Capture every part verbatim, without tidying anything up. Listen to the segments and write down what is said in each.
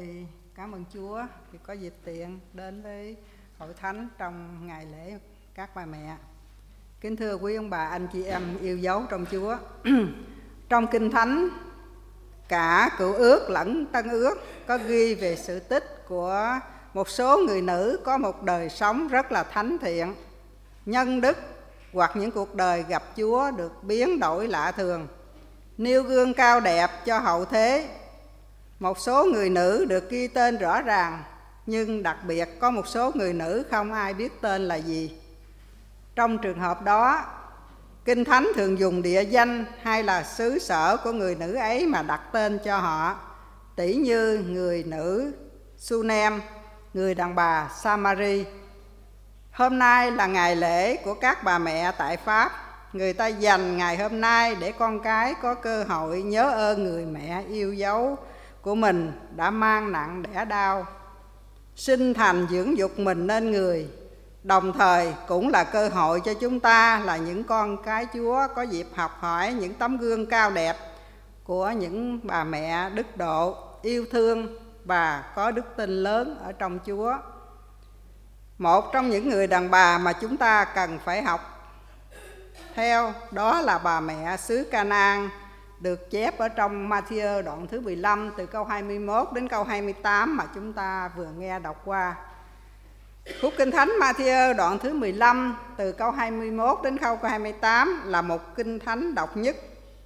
thì cảm ơn Chúa vì có dịp tiện đến với hội thánh trong ngày lễ các bà mẹ. Kính thưa quý ông bà, anh chị em yêu dấu trong Chúa. Trong Kinh Thánh, cả Cựu Ước lẫn Tân Ước có ghi về sự tích của một số người nữ có một đời sống rất là thánh thiện, nhân đức, hoặc những cuộc đời gặp Chúa được biến đổi lạ thường, nêu gương cao đẹp cho hậu thế. Một số người nữ được ghi tên rõ ràng, nhưng đặc biệt có một số người nữ không ai biết tên là gì. Trong trường hợp đó, Kinh Thánh thường dùng địa danh hay là xứ sở của người nữ ấy mà đặt tên cho họ, tỉ như người nữ Sunem, người đàn bà Samari. Hôm nay là ngày lễ của các bà mẹ tại Pháp. Người ta dành ngày hôm nay để con cái có cơ hội nhớ ơn người mẹ yêu dấu của mình đã mang nặng đẻ đau, sinh thành dưỡng dục mình nên người. Đồng thời cũng là cơ hội cho chúng ta là những con cái Chúa có dịp học hỏi những tấm gương cao đẹp của những bà mẹ đức độ, yêu thương và có đức tin lớn ở trong Chúa. Một trong những người đàn bà mà chúng ta cần phải học theo đó là bà mẹ xứ Canaan, được chép ở trong Ma-thi-ơ đoạn thứ mười lăm từ câu hai mươi mốt đến câu hai mươi tám mà chúng ta vừa nghe đọc qua. Khúc Kinh Thánh Ma-thi-ơ đoạn thứ mười lăm từ câu hai mươi mốt đến câu hai mươi tám là một kinh thánh độc nhất,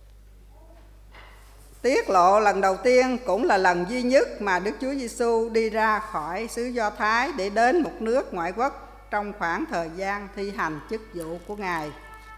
tiết lộ lần đầu tiên cũng là lần duy nhất mà Đức Chúa Giêsu đi ra khỏi xứ Do Thái để đến một nước ngoại quốc trong khoảng thời gian thi hành chức vụ của Ngài.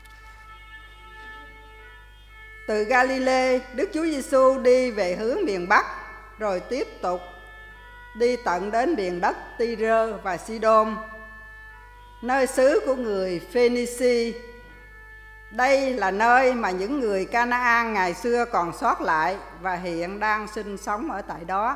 Từ Galilee, Đức Chúa Giêsu đi về hướng miền Bắc, rồi tiếp tục đi tận đến miền đất Ty-rơ và Si-đôn, nơi xứ của người Phê-ni-xi. Đây là nơi mà những người Ca-na-an ngày xưa còn sót lại và hiện đang sinh sống ở tại đó.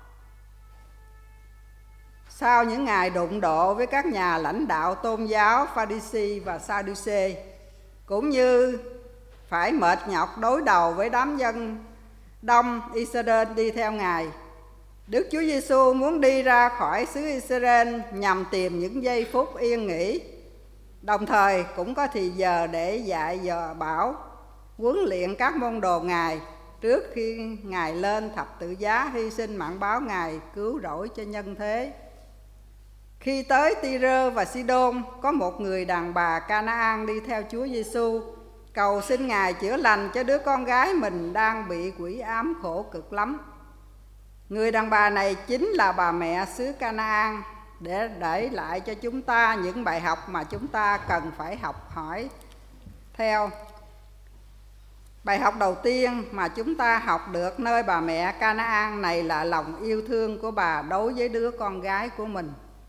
Sau những ngày đụng độ với các nhà lãnh đạo tôn giáo Pha-ri-si và Sa-đu-xê, cũng như phải mệt nhọc đối đầu với đám dân đông Israel đi theo Ngài, Đức Chúa Giêsu muốn đi ra khỏi xứ Israel nhằm tìm những giây phút yên nghỉ, đồng thời cũng có thì giờ để dạy dò bảo, huấn luyện các môn đồ Ngài trước khi Ngài lên thập tự giá hy sinh mạng báo Ngài cứu rỗi cho nhân thế. Khi tới Ty-rơ và Si-đôn, có một người đàn bà Ca-na-an đi theo Chúa Giêsu, cầu xin Ngài chữa lành cho đứa con gái mình đang bị quỷ ám khổ cực lắm. Người đàn bà này chính là bà mẹ xứ Ca-na-an, để để lại cho chúng ta những bài học mà chúng ta cần phải học hỏi theo. Bài học đầu tiên mà chúng ta học được nơi bà mẹ Ca-na-an này là lòng yêu thương của bà đối với đứa con gái của mình.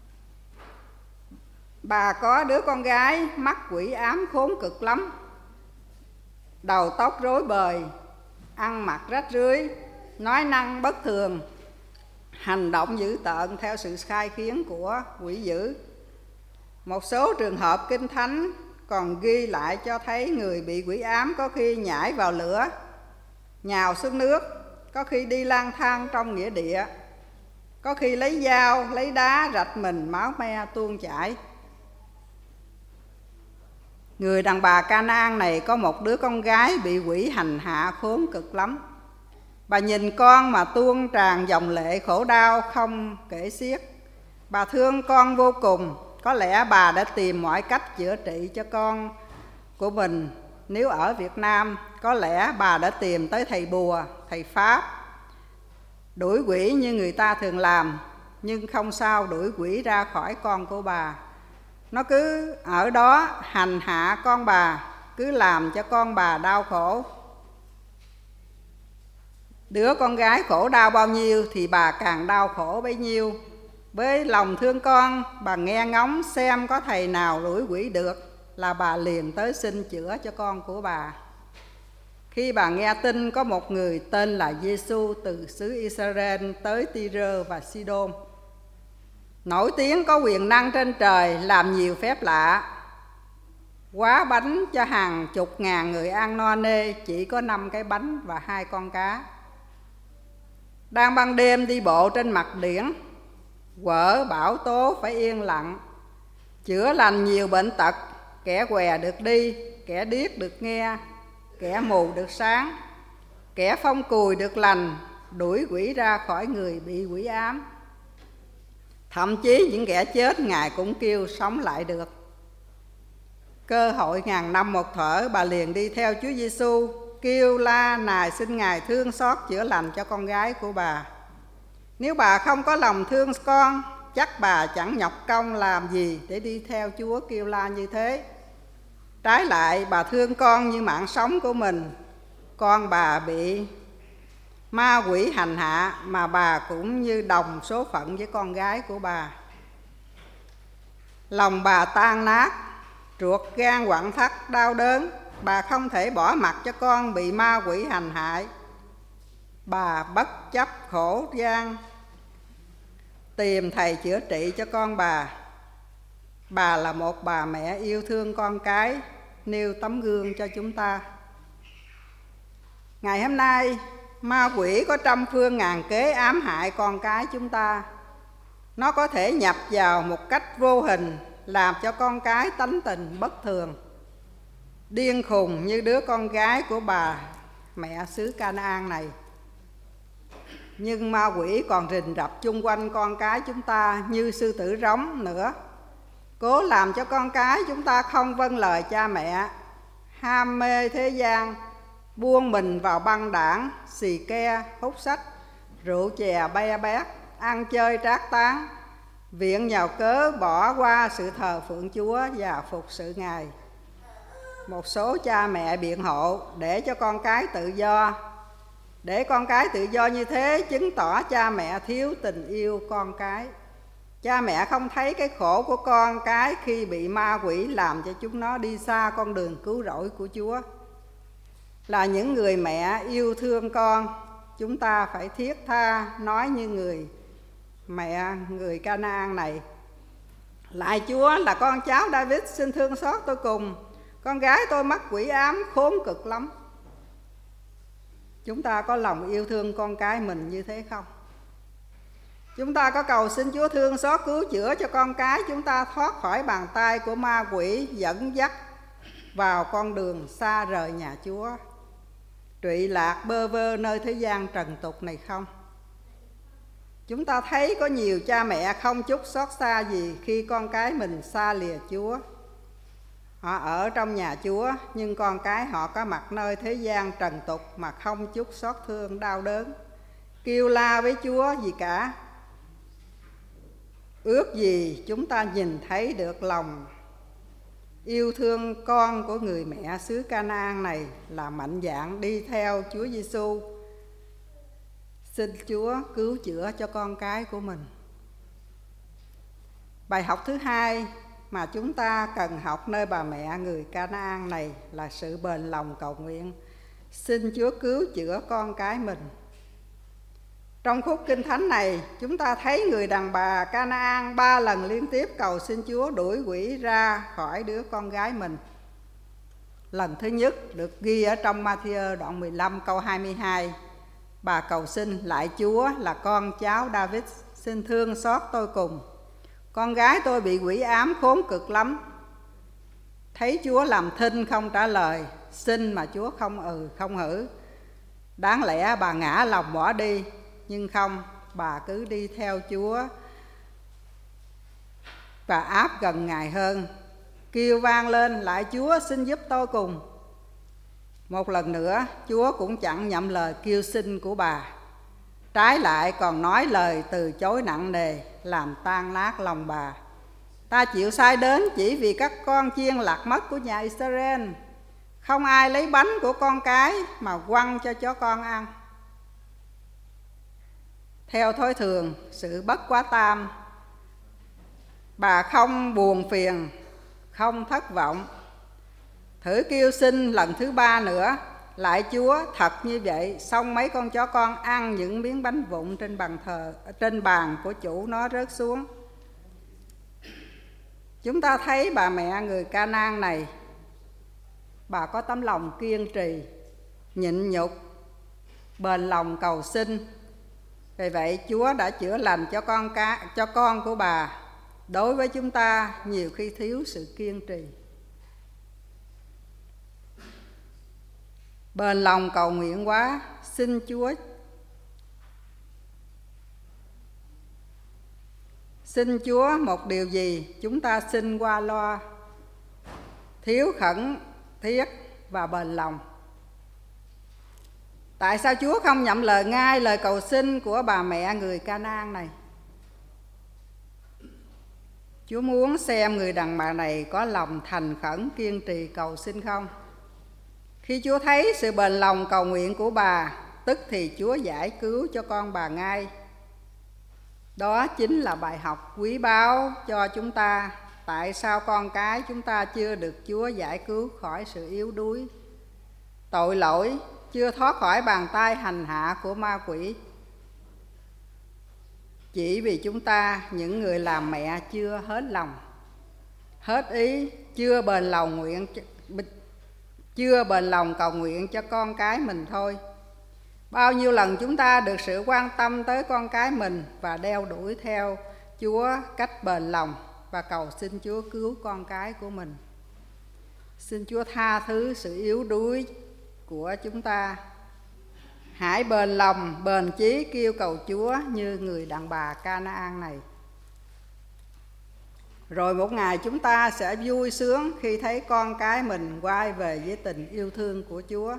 Bà có đứa con gái mắc quỷ ám khốn cực lắm, đầu tóc rối bời, ăn mặc rách rưới, nói năng bất thường, hành động dữ tợn theo sự sai khiến của quỷ dữ. Một số trường hợp Kinh Thánh còn ghi lại cho thấy người bị quỷ ám có khi nhảy vào lửa, nhào xuống nước, có khi đi lang thang trong nghĩa địa, có khi lấy dao, lấy đá rạch mình, máu me tuôn chảy. Người đàn bà Ca-na-an này có một đứa con gái bị quỷ hành hạ khốn cực lắm. Bà nhìn con mà tuôn tràn dòng lệ khổ đau không kể xiết. Bà thương con vô cùng. Có lẽ bà đã tìm mọi cách chữa trị cho con của mình. Nếu ở Việt Nam, có lẽ bà đã tìm tới thầy bùa, thầy Pháp, đuổi quỷ như người ta thường làm, nhưng không sao đuổi quỷ ra khỏi con của bà. Nó cứ ở đó hành hạ con bà, cứ làm cho con bà đau khổ. Đứa con gái khổ đau bao nhiêu thì bà càng đau khổ bấy nhiêu. Với lòng thương con, bà nghe ngóng xem có thầy nào đuổi quỷ được là bà liền tới xin chữa cho con của bà. Khi bà nghe tin có một người tên là Giêsu từ xứ Israel tới Ty-rơ và Si-đôn, nổi tiếng có quyền năng trên trời, làm nhiều phép lạ, quá bánh cho hàng chục ngàn người ăn no nê chỉ có năm cái bánh và hai con cá. Đang ban đêm đi bộ trên mặt biển, quở bão tố phải yên lặng, chữa lành nhiều bệnh tật, kẻ què được đi, kẻ điếc được nghe, kẻ mù được sáng, kẻ phong cùi được lành, đuổi quỷ ra khỏi người bị quỷ ám. Thậm chí những kẻ chết Ngài cũng kêu sống lại được. Cơ hội ngàn năm một thở, bà liền đi theo Chúa Giêsu, kêu la nài xin Ngài thương xót chữa lành cho con gái của bà. Nếu bà không có lòng thương con, chắc bà chẳng nhọc công làm gì để đi theo Chúa kêu la như thế. Trái lại, bà thương con như mạng sống của mình. Con bà bị ma quỷ hành hạ, mà bà cũng như đồng số phận với con gái của bà. Lòng bà tan nát, ruột gan quặn thắt đau đớn. Bà không thể bỏ mặc cho con bị ma quỷ hành hại. Bà bất chấp khổ gian tìm thầy chữa trị cho con bà. Bà là một bà mẹ yêu thương con cái, nêu tấm gương cho chúng ta. Ngày hôm nay, ma quỷ có trăm phương ngàn kế ám hại con cái chúng ta. Nó có thể nhập vào một cách vô hình, làm cho con cái tánh tình bất thường, điên khùng như đứa con gái của bà mẹ xứ Canaan này. Nhưng ma quỷ còn rình rập chung quanh con cái chúng ta như sư tử rống nữa, cố làm cho con cái chúng ta không vâng lời cha mẹ, ham mê thế gian, buông mình vào băng đảng, xì ke, hút sách, rượu chè be bét, ăn chơi trác tán, viện nhào cớ bỏ qua sự thờ phượng Chúa và phục sự Ngài. Một số cha mẹ biện hộ để cho con cái tự do. Để con cái tự do như thế chứng tỏ cha mẹ thiếu tình yêu con cái. Cha mẹ không thấy cái khổ của con cái khi bị ma quỷ làm cho chúng nó đi xa con đường cứu rỗi của Chúa. Là những người mẹ yêu thương con, chúng ta phải thiết tha nói như người mẹ người Canaan này: lạy Chúa, là con cháu David, xin thương xót tôi cùng. Con gái tôi mắc quỷ ám khốn cực lắm. Chúng ta có lòng yêu thương con cái mình như thế không? Chúng ta có cầu xin Chúa thương xót cứu chữa cho con cái chúng ta thoát khỏi bàn tay của ma quỷ dẫn dắt vào con đường xa rời nhà Chúa, trụy lạc bơ vơ nơi thế gian trần tục này không? Chúng ta thấy có nhiều cha mẹ không chút xót xa gì khi con cái mình xa lìa Chúa. Họ ở trong nhà Chúa, nhưng con cái họ có mặt nơi thế gian trần tục mà không chút xót thương đau đớn, kêu la với Chúa gì cả. Ước gì chúng ta nhìn thấy được lòng yêu thương con của người mẹ xứ Canaan này là mạnh dạn đi theo Chúa Giêsu, xin Chúa cứu chữa cho con cái của mình. Bài học thứ hai mà chúng ta cần học nơi bà mẹ người Canaan này là sự bền lòng cầu nguyện, xin Chúa cứu chữa con cái mình. Trong khúc Kinh Thánh này, chúng ta thấy người đàn bà Canaan ba lần liên tiếp cầu xin Chúa đuổi quỷ ra khỏi đứa con gái mình. Lần thứ nhất được ghi ở trong Ma-thi-ơ đoạn mười lăm câu hai mươi hai. Bà cầu xin: lạy Chúa, là con cháu David, xin thương xót tôi cùng. Con gái tôi bị quỷ ám khốn cực lắm. Thấy Chúa làm thinh không trả lời, xin mà Chúa không ừ không hử. Đáng lẽ bà ngã lòng bỏ đi, nhưng không, bà cứ đi theo Chúa và áp gần Ngài hơn, kêu vang lên: lạy Chúa, xin giúp tôi cùng. Một lần nữa, Chúa cũng chẳng nhậm lời kêu xin của bà, trái lại còn nói lời từ chối nặng nề, làm tan nát lòng bà. Ta chịu sai đến chỉ vì các con chiên lạc mất của nhà Israel. Không ai lấy bánh của con cái mà quăng cho chó con ăn. Theo thói thường, sự bất quá tam, bà không buồn phiền, không thất vọng, thử kêu xin lần thứ ba nữa: lạy Chúa, thật như vậy, xong mấy con chó con ăn những miếng bánh vụn trên bàn thờ, trên bàn của chủ nó rớt xuống. Chúng ta thấy bà mẹ người Canaan này, bà có tấm lòng kiên trì, nhịn nhục, bền lòng cầu xin, Vì vậy Chúa đã chữa lành cho con cá, cho con của bà. Đối với chúng ta nhiều khi thiếu sự kiên trì. Bền lòng cầu nguyện quá, xin Chúa Xin Chúa một điều gì chúng ta xin qua loa, thiếu khẩn thiết và bền lòng. Tại sao Chúa không nhậm lời ngay lời cầu xin của bà mẹ người Ca-na-an này? Chúa muốn xem người đàn bà này có lòng thành khẩn kiên trì cầu xin không. Khi Chúa thấy sự bền lòng cầu nguyện của bà, tức thì Chúa giải cứu cho con bà ngay. Đó chính là bài học quý báu cho chúng ta. Tại sao con cái chúng ta chưa được Chúa giải cứu khỏi sự yếu đuối, tội lỗi, chưa thoát khỏi bàn tay hành hạ của ma quỷ? Chỉ vì chúng ta, những người làm mẹ, chưa hết lòng, hết ý, chưa bền lòng nguyện, chưa bền lòng cầu nguyện cho con cái mình thôi. Bao nhiêu lần chúng ta được sự quan tâm tới con cái mình và đeo đuổi theo Chúa cách bền lòng và cầu xin Chúa cứu con cái của mình. Xin Chúa tha thứ sự yếu đuối của chúng ta. Hãy bền lòng, bền chí kêu cầu Chúa như người đàn bà Ca-na-an này. Rồi một ngày chúng ta sẽ vui sướng khi thấy con cái mình quay về với tình yêu thương của Chúa.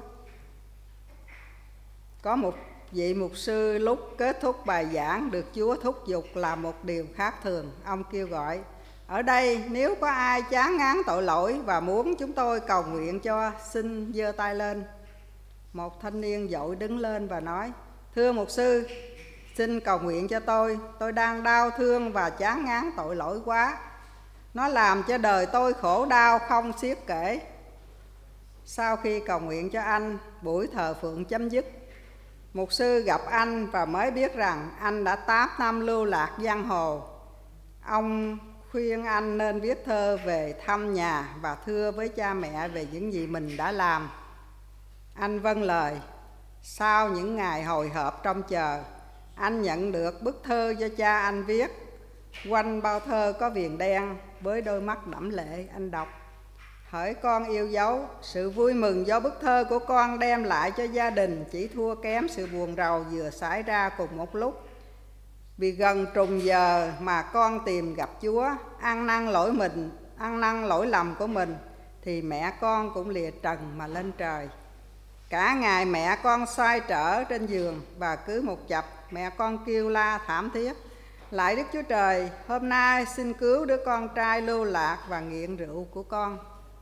Có một vị mục sư lúc kết thúc bài giảng được Chúa thúc giục làm một điều khác thường. Ông kêu gọi: ở đây nếu có ai chán ngán tội lỗi và muốn chúng tôi cầu nguyện cho, xin giơ tay lên. Một thanh niên vội đứng lên và nói: thưa mục sư, xin cầu nguyện cho tôi. Tôi đang đau thương và chán ngán tội lỗi quá. Nó làm cho đời tôi khổ đau không xiết kể. Sau khi cầu nguyện cho anh, buổi thờ phượng chấm dứt. Mục sư gặp anh và mới biết rằng anh đã tám năm lưu lạc giang hồ. Ông khuyên anh nên viết thơ về thăm nhà và thưa với cha mẹ về những gì mình đã làm. Anh vâng lời. Sau những ngày hồi hộp trông chờ, anh nhận được bức thơ do cha anh viết. Quanh bao thơ có viền đen, với đôi mắt đẫm lệ anh đọc: hỡi con yêu dấu, sự vui mừng do bức thơ của con đem lại cho gia đình chỉ thua kém sự buồn rầu vừa xảy ra cùng một lúc. Vì gần trùng giờ mà con tìm gặp Chúa, ăn năn lỗi mình, ăn năn lỗi lầm của mình, thì mẹ con cũng lìa trần mà lên trời. Cả ngày mẹ con xoay trở trên giường và cứ một chập mẹ con kêu la thảm thiết: lạy Đức Chúa Trời, hôm nay xin cứu đứa con trai lưu lạc và nghiện rượu của con.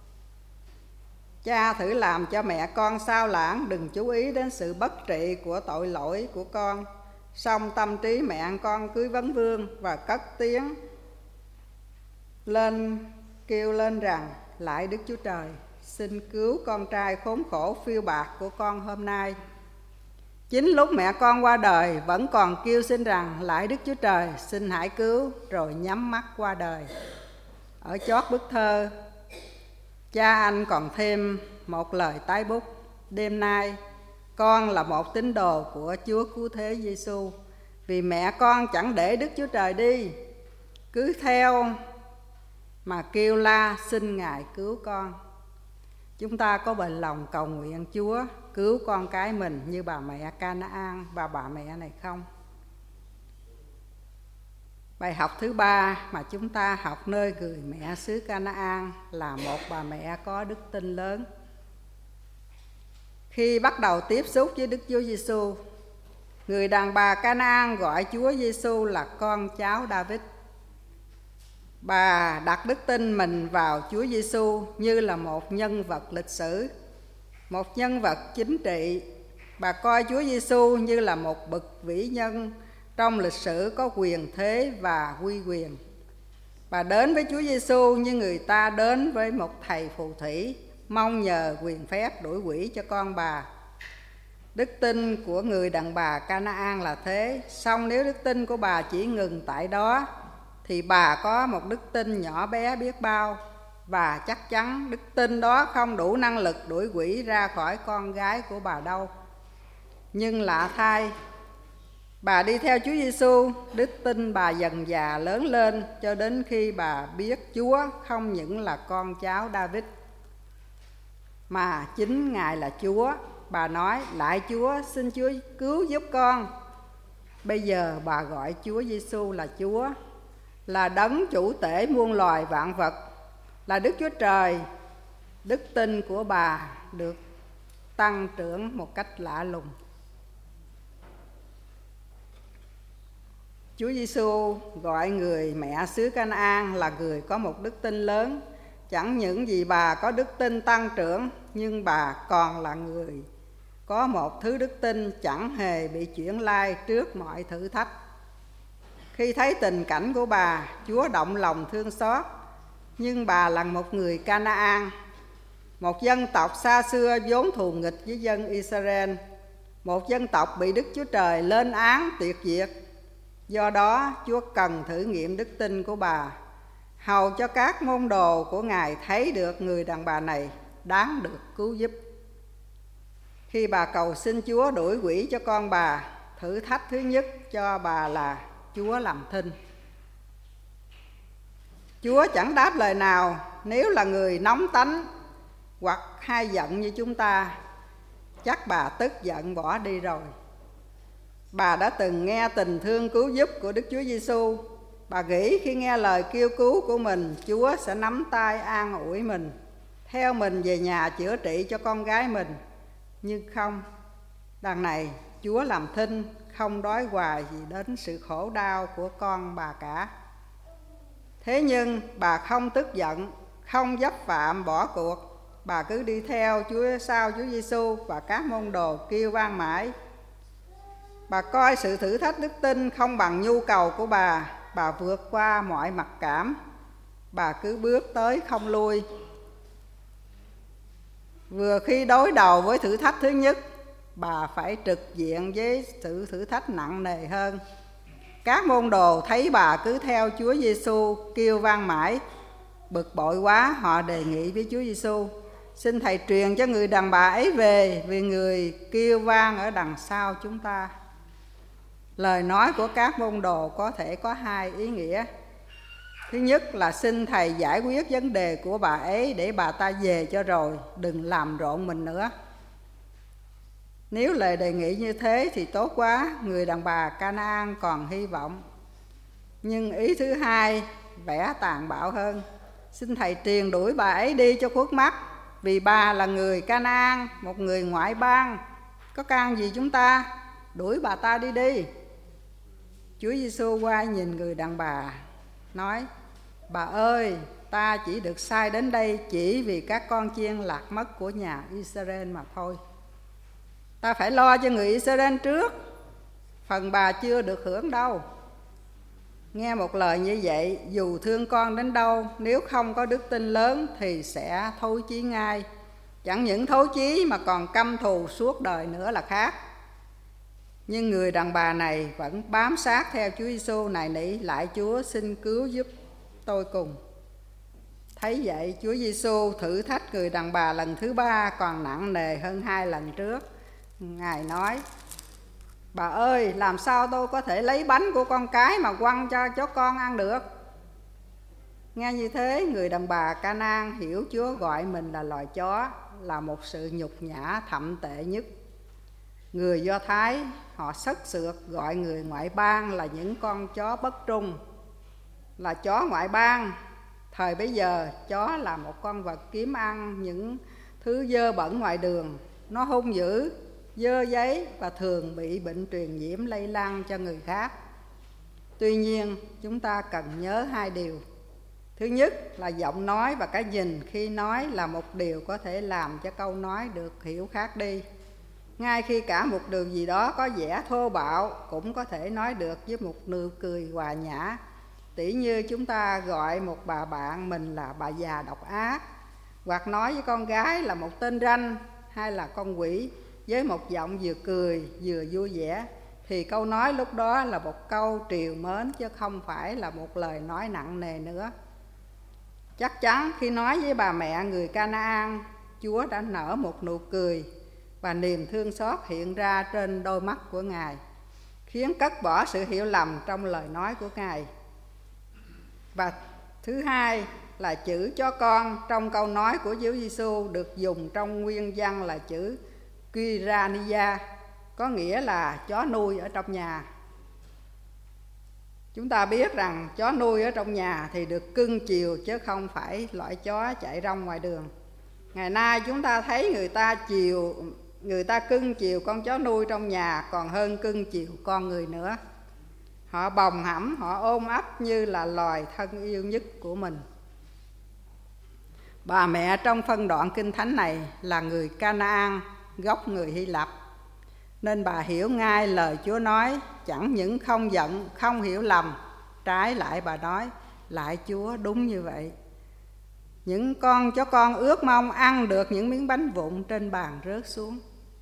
Cha thử làm cho mẹ con sao lãng, đừng chú ý đến sự bất trị của tội lỗi của con. Song tâm trí mẹ con cứ vấn vương và cất tiếng lên kêu lên rằng: lạy Đức Chúa Trời, xin cứu con trai khốn khổ phiêu bạc của con hôm nay. Chính lúc mẹ con qua đời vẫn còn kêu xin rằng: lạy Đức Chúa Trời, xin hãy cứu, rồi nhắm mắt qua đời. Ở chót bức thơ, cha anh còn thêm một lời tái bút: đêm nay con là một tín đồ của Chúa Cứu Thế Giêsu. Vì mẹ con chẳng để Đức Chúa Trời đi, cứ theo mà kêu la xin Ngài cứu con. Chúng ta có bền lòng cầu nguyện Chúa cứu con cái mình như bà mẹ Ca-na-an và bà mẹ này không? Bài học thứ ba mà chúng ta học nơi người mẹ xứ Ca-na-an là một bà mẹ có đức tin lớn. Khi bắt đầu tiếp xúc với Đức Chúa Giêsu, người đàn bà Ca-na-an gọi Chúa Giêsu là con cháu David. Bà đặt đức tin mình vào Chúa Giêsu như là một nhân vật lịch sử, một nhân vật chính trị. Bà coi Chúa Giêsu như là một bậc vĩ nhân trong lịch sử có quyền thế và uy quyền. Bà đến với Chúa Giêsu như người ta đến với một thầy phù thủy, mong nhờ quyền phép đuổi quỷ cho con bà. Đức tin của người đàn bà Ca-na-an là thế. Song nếu đức tin của bà chỉ ngừng tại đó, thì bà có một đức tin nhỏ bé biết bao, và chắc chắn đức tin đó không đủ năng lực đuổi quỷ ra khỏi con gái của bà đâu. Nhưng lạ thay, Bà đi theo Chúa Giêsu, đức tin bà dần dà lớn lên cho đến khi bà biết Chúa không những là con cháu David mà chính Ngài là Chúa. Bà nói: "Lạy Chúa, xin Chúa cứu giúp con." Bây giờ bà gọi Chúa Giêsu là Chúa, là đấng chủ tể muôn loài vạn vật, là Đức Chúa Trời. Đức tin của bà được tăng trưởng một cách lạ lùng. Chúa Giêsu gọi người mẹ xứ Ca-na-an là người có một đức tin lớn. Chẳng những gì bà có đức tin tăng trưởng, nhưng bà còn là người có một thứ đức tin chẳng hề bị chuyển lai trước mọi thử thách. Khi thấy tình cảnh của bà, Chúa động lòng thương xót. Nhưng bà là một người Ca-na-an, một dân tộc xa xưa vốn thù nghịch với dân Israel, một dân tộc bị Đức Chúa Trời lên án tuyệt diệt. Do đó, Chúa cần thử nghiệm đức tin của bà, hầu cho các môn đồ của Ngài thấy được người đàn bà này đáng được cứu giúp. Khi bà cầu xin Chúa đuổi quỷ cho con bà, thử thách thứ nhất cho bà là Chúa làm thinh. Chúa chẳng đáp lời nào. Nếu là người nóng tánh hoặc hay giận như chúng ta, chắc bà tức giận bỏ đi rồi. Bà đã từng nghe tình thương cứu giúp của Đức Chúa Giêsu. Bà nghĩ khi nghe lời kêu cứu của mình, Chúa sẽ nắm tay an ủi mình, theo mình về nhà chữa trị cho con gái mình. Nhưng không, đằng này Chúa làm thinh, không đói hoài gì đến sự khổ đau của con bà cả. Thế nhưng bà không tức giận, không dấp phạm bỏ cuộc. Bà cứ đi theo Chúa sau Chúa Giêsu và các môn đồ kêu vang mãi. Bà coi sự thử thách đức tin không bằng nhu cầu của bà. Bà vượt qua mọi mặc cảm. Bà cứ bước tới không lui. Vừa khi đối đầu với thử thách thứ nhất, bà phải trực diện với sự thử thách nặng nề hơn. Các môn đồ thấy bà cứ theo Chúa Giêsu kêu vang mãi, bực bội quá, họ đề nghị với Chúa Giêsu: "Xin Thầy truyền cho người đàn bà ấy về, vì người kêu vang ở đằng sau chúng ta." Lời nói của các môn đồ có thể có hai ý nghĩa. Thứ nhất là xin Thầy giải quyết vấn đề của bà ấy để bà ta về cho rồi, đừng làm rộn mình nữa. Nếu lời đề nghị như thế thì tốt quá, người đàn bà Ca-na-an còn hy vọng. Nhưng ý thứ hai vẻ tàn bạo hơn: xin Thầy truyền đuổi bà ấy đi cho khuất mắt, vì bà là người Ca-na-an, một người ngoại bang, có can gì chúng ta, đuổi bà ta đi đi. Chúa Giêsu quay nhìn người đàn bà, nói: "Bà ơi, ta chỉ được sai đến đây chỉ vì các con chiên lạc mất của nhà Israel mà thôi. Ta phải lo cho người Israel trước, phần bà chưa được hưởng đâu." Nghe một lời như vậy, dù thương con đến đâu, nếu không có đức tin lớn thì sẽ thối chí ngay. Chẳng những thối chí mà còn căm thù suốt đời nữa là khác. Nhưng người đàn bà này vẫn bám sát theo Chúa Giêsu, nài nỉ: "Lạy Chúa, xin cứu giúp tôi cùng." Thấy vậy, Chúa Giêsu thử thách người đàn bà lần thứ ba còn nặng nề hơn hai lần trước. Ngài nói: "Bà ơi, làm sao tôi có thể lấy bánh của con cái mà quăng cho chó con ăn được?" Nghe như thế, người đàn bà Ca-na-an hiểu Chúa gọi mình là loài chó là một sự nhục nhã thậm tệ nhất. Người Do Thái họ sất sượt gọi người ngoại bang là những con chó bất trung, là chó ngoại bang. Thời bấy giờ, chó là một con vật kiếm ăn những thứ dơ bẩn ngoài đường. Nó hung dữ, dơ giấy và thường bị bệnh truyền nhiễm lây lan cho người khác. Tuy nhiên, chúng ta cần nhớ hai điều. Thứ nhất là giọng nói và cái nhìn khi nói là một điều có thể làm cho câu nói được hiểu khác đi. Ngay khi cả một điều gì đó có vẻ thô bạo cũng có thể nói được với một nụ cười hòa nhã. Tỉ như chúng ta gọi một bà bạn mình là bà già độc ác, hoặc nói với con gái là một tên ranh hay là con quỷ với một giọng vừa cười vừa vui vẻ, thì câu nói lúc đó là một câu trìu mến chứ không phải là một lời nói nặng nề nữa. Chắc chắn khi nói với bà mẹ người Ca-na-an, Chúa đã nở một nụ cười và niềm thương xót hiện ra trên đôi mắt của Ngài. khiến cất bỏ sự hiểu lầm trong lời nói của Ngài. Và thứ hai là chữ chó con trong câu nói của Chúa Giêsu được dùng trong nguyên văn là chữ Kyrania, có nghĩa là chó nuôi ở trong nhà. Chúng ta biết rằng chó nuôi ở trong nhà thì được cưng chiều chứ không phải loại chó chạy rong ngoài đường. Ngày nay chúng ta thấy người ta chiều, người ta cưng chiều con chó nuôi trong nhà còn hơn cưng chiều con người nữa. Họ bồng hẫm, họ ôm ấp như là loài thân yêu nhất của mình. Bà mẹ trong phân đoạn Kinh Thánh này là người Canaan, gốc người Hy Lạp, nên bà hiểu ngay lời Chúa nói, chẳng những không giận, không hiểu lầm, trái lại bà nói, lại Chúa đúng như vậy. Những con chó con ước mong ăn được những miếng bánh vụn trên bàn rớt xuống.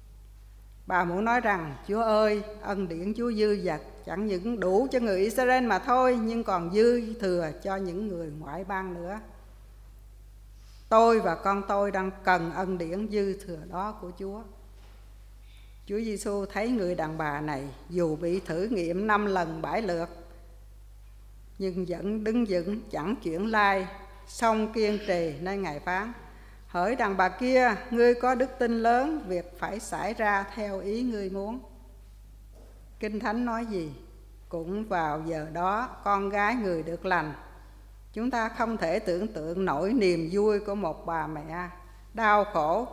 Bà muốn nói rằng, Chúa ơi, ân điển Chúa dư dật, chẳng những đủ cho người Israel mà thôi, nhưng còn dư thừa cho những người ngoại bang nữa. Tôi và con tôi đang cần ân điển dư thừa đó của Chúa. Chúa Giêsu thấy người đàn bà này dù bị thử nghiệm năm lần bảy lượt, nhưng vẫn đứng vững chẳng chuyển lai, song kiên trì nên Ngài phán: hỡi đàn bà kia, ngươi có đức tin lớn, việc phải xảy ra theo ý ngươi muốn. Kinh Thánh nói gì? Cũng vào giờ đó con gái người được lành. Chúng ta không thể tưởng tượng nổi niềm vui của một bà mẹ đau khổ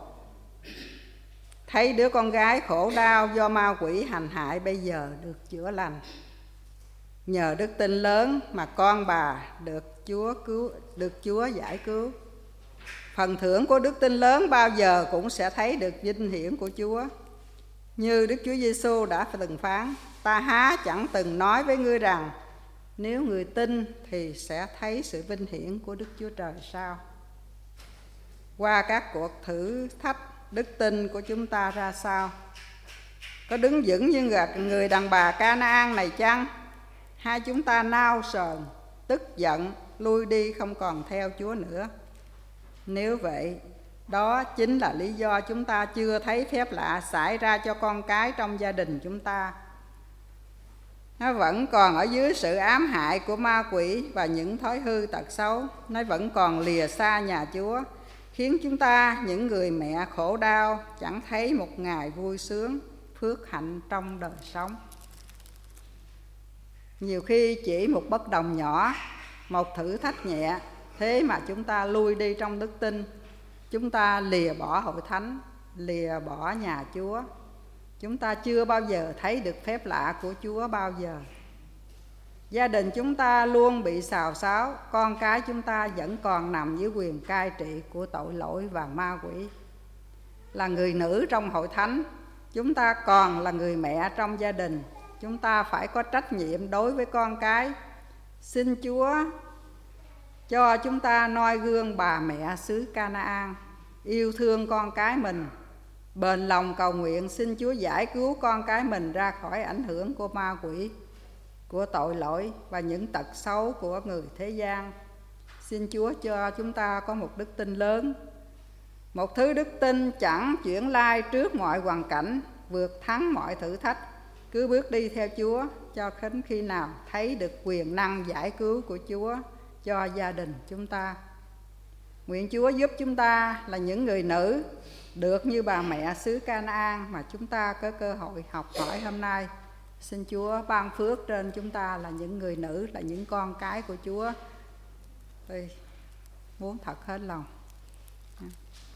thấy đứa con gái khổ đau do ma quỷ hành hại bây giờ được chữa lành. Nhờ đức tin lớn mà con bà được Chúa cứu, được Chúa giải cứu. Phần thưởng của đức tin lớn bao giờ cũng sẽ thấy được vinh hiển của Chúa. Như Đức Chúa Giêsu đã từng phán: ta há chẳng từng nói với ngươi rằng nếu người tin thì sẽ thấy sự vinh hiển của Đức Chúa Trời sao? Qua các cuộc thử thách, đức tin của chúng ta ra sao? Có đứng vững như người đàn bà Canaan này chăng? Hay chúng ta nao sờn, tức giận, lui đi không còn theo Chúa nữa? Nếu vậy, đó chính là lý do chúng ta chưa thấy phép lạ xảy ra cho con cái trong gia đình chúng ta. Nó vẫn còn ở dưới sự ám hại của ma quỷ và những thói hư tật xấu. Nó vẫn còn lìa xa nhà Chúa, khiến chúng ta, những người mẹ khổ đau, chẳng thấy một ngày vui sướng, phước hạnh trong đời sống. Nhiều khi chỉ một bất đồng nhỏ, một thử thách nhẹ, thế mà chúng ta lui đi trong đức tin. Chúng ta lìa bỏ hội thánh, lìa bỏ nhà Chúa. Chúng ta chưa bao giờ thấy được phép lạ của Chúa bao giờ. Gia đình chúng ta luôn bị xào xáo, con cái chúng ta vẫn còn nằm dưới quyền cai trị của tội lỗi và ma quỷ. Là người nữ trong hội thánh, chúng ta còn là người mẹ trong gia đình. Chúng ta phải có trách nhiệm đối với con cái. Xin Chúa cho chúng ta noi gương bà mẹ xứ Canaan, yêu thương con cái mình, bền lòng cầu nguyện xin Chúa giải cứu con cái mình ra khỏi ảnh hưởng của ma quỷ, của tội lỗi và những tật xấu của người thế gian. Xin Chúa cho chúng ta có một đức tin lớn, một thứ đức tin chẳng chuyển lai trước mọi hoàn cảnh, vượt thắng mọi thử thách. Cứ bước đi theo Chúa cho đến khi nào thấy được quyền năng giải cứu của Chúa cho gia đình chúng ta. Nguyện Chúa giúp chúng ta là những người nữ được như bà mẹ xứ Canaan mà chúng ta có cơ hội học hỏi hôm nay. Xin Chúa ban phước trên chúng ta là những người nữ, là những con cái của Chúa. Tôi muốn thật hết lòng.